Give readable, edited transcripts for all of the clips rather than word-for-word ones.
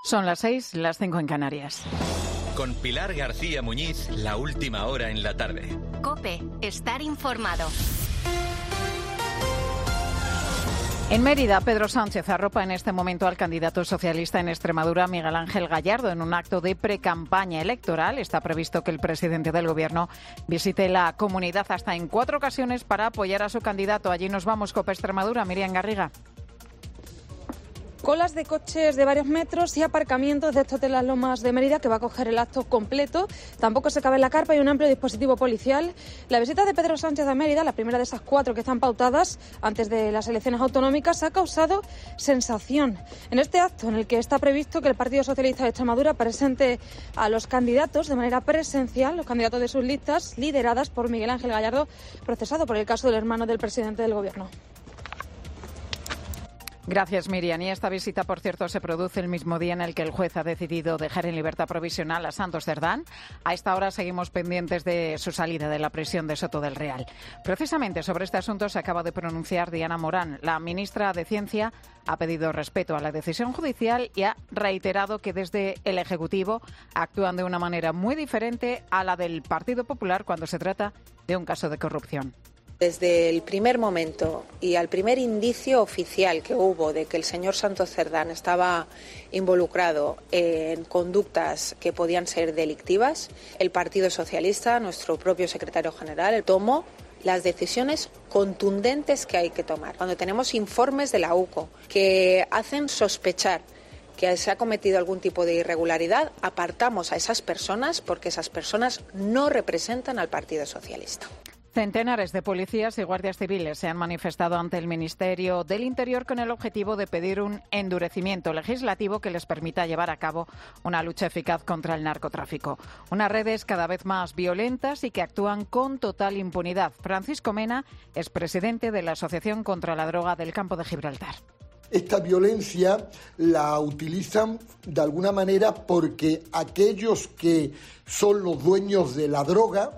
Son las 6, las 5 en Canarias. Con Pilar García Muñiz, la última hora en la tarde. COPE, estar informado. En Mérida, Pedro Sánchez arropa en este momento al candidato socialista en Extremadura, Miguel Ángel Gallardo, en un acto de precampaña electoral. Está previsto que el presidente del Gobierno visite la comunidad hasta en 4 ocasiones para apoyar a su candidato. Allí nos vamos, COPE Extremadura, Miriam Garriga. Colas de coches de varios metros y aparcamientos de estos de las Lomas de Mérida, que va a coger el acto completo. Tampoco se cabe en la carpa y un amplio dispositivo policial. La visita de Pedro Sánchez a Mérida, la primera de esas 4 que están pautadas antes de las elecciones autonómicas, ha causado sensación. En este acto, en el que está previsto que el Partido Socialista de Extremadura presente a los candidatos de manera presencial, los candidatos de sus listas, lideradas por Miguel Ángel Gallardo, procesado por el caso del hermano del presidente del Gobierno. Gracias, Miriam. Y esta visita, por cierto, se produce el mismo día en el que el juez ha decidido dejar en libertad provisional a Santos Cerdán. A esta hora seguimos pendientes de su salida de la prisión de Soto del Real. Precisamente sobre este asunto se acaba de pronunciar Diana Morán. La ministra de Ciencia ha pedido respeto a la decisión judicial y ha reiterado que desde el Ejecutivo actúan de una manera muy diferente a la del Partido Popular cuando se trata de un caso de corrupción. Desde el primer momento y al primer indicio oficial que hubo de que el señor Santos Cerdán estaba involucrado en conductas que podían ser delictivas, el Partido Socialista, nuestro propio secretario general, tomó las decisiones contundentes que hay que tomar. Cuando tenemos informes de la UCO que hacen sospechar que se ha cometido algún tipo de irregularidad, apartamos a esas personas porque esas personas no representan al Partido Socialista. Centenares de policías y guardias civiles se han manifestado ante el Ministerio del Interior con el objetivo de pedir un endurecimiento legislativo que les permita llevar a cabo una lucha eficaz contra el narcotráfico. Unas redes cada vez más violentas y que actúan con total impunidad. Francisco Mena es presidente de la Asociación contra la Droga del Campo de Gibraltar. Esta violencia la utilizan de alguna manera porque aquellos que son los dueños de la droga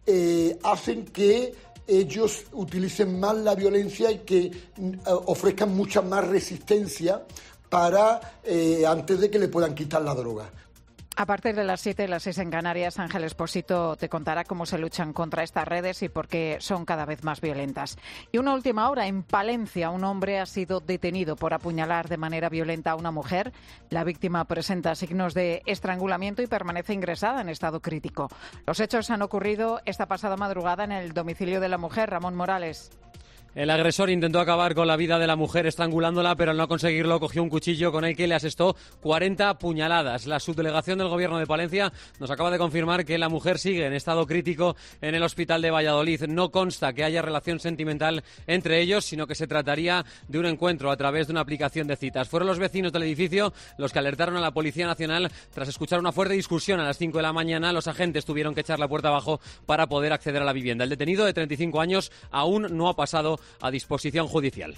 hacen que ellos utilicen más la violencia y que ofrezcan mucha más resistencia para antes de que le puedan quitar la droga. A partir de las 7, las 6 en Canarias, Ángel Expósito te contará cómo se luchan contra estas redes y por qué son cada vez más violentas. Y una última hora, en Palencia, un hombre ha sido detenido por apuñalar de manera violenta a una mujer. La víctima presenta signos de estrangulamiento y permanece ingresada en estado crítico. Los hechos han ocurrido esta pasada madrugada en el domicilio de la mujer. Ramón Morales. El agresor intentó acabar con la vida de la mujer estrangulándola, pero al no conseguirlo cogió un cuchillo con el que le asestó 40 puñaladas. La subdelegación del Gobierno de Palencia nos acaba de confirmar que la mujer sigue en estado crítico en el hospital de Valladolid. No consta que haya relación sentimental entre ellos, sino que se trataría de un encuentro a través de una aplicación de citas. Fueron los vecinos del edificio los que alertaron a la Policía Nacional tras escuchar una fuerte discusión a las 5 de la mañana. Los agentes tuvieron que echar la puerta abajo para poder acceder a la vivienda. El detenido, de 35 años, aún no ha pasado a disposición judicial.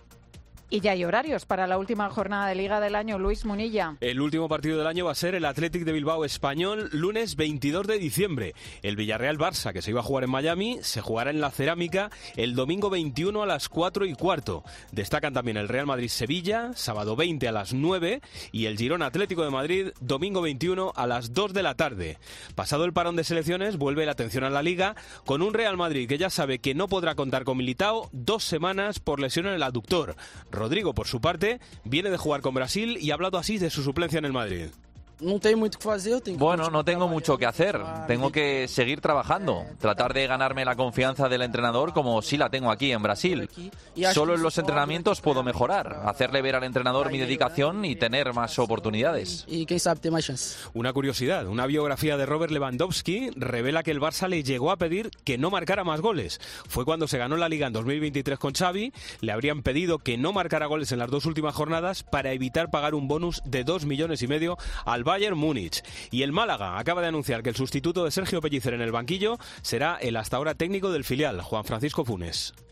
Y ya hay horarios para la última jornada de Liga del año. Luis Munilla. El último partido del año va a ser el Athletic de Bilbao Español, lunes 22 de diciembre. El Villarreal-Barça, que se iba a jugar en Miami, se jugará en la Cerámica el domingo 21 a las 4:15. Destacan también el Real Madrid-Sevilla, sábado 20 a las 9, y el Girona-Atlético de Madrid, domingo 21 a las 2 de la tarde. Pasado el parón de selecciones, vuelve la atención a la Liga, con un Real Madrid que ya sabe que no podrá contar con Militao 2 semanas por lesión en el aductor. Rodrigo, por su parte, viene de jugar con Brasil y ha hablado así de su suplencia en el Madrid. Bueno, no tengo mucho que hacer. Tengo que seguir trabajando, tratar de ganarme la confianza del entrenador como sí la tengo aquí en Brasil. Solo en los entrenamientos puedo mejorar, hacerle ver al entrenador mi dedicación y tener más oportunidades. Una curiosidad, una biografía de Robert Lewandowski revela que el Barça le llegó a pedir que no marcara más goles. Fue cuando se ganó la Liga en 2023 con Xavi, le habrían pedido que no marcara goles en las 2 últimas jornadas para evitar pagar un bonus de 2,5 millones al Bayern Múnich. Y el Málaga acaba de anunciar que el sustituto de Sergio Pellicer en el banquillo será el hasta ahora técnico del filial, Juan Francisco Funes.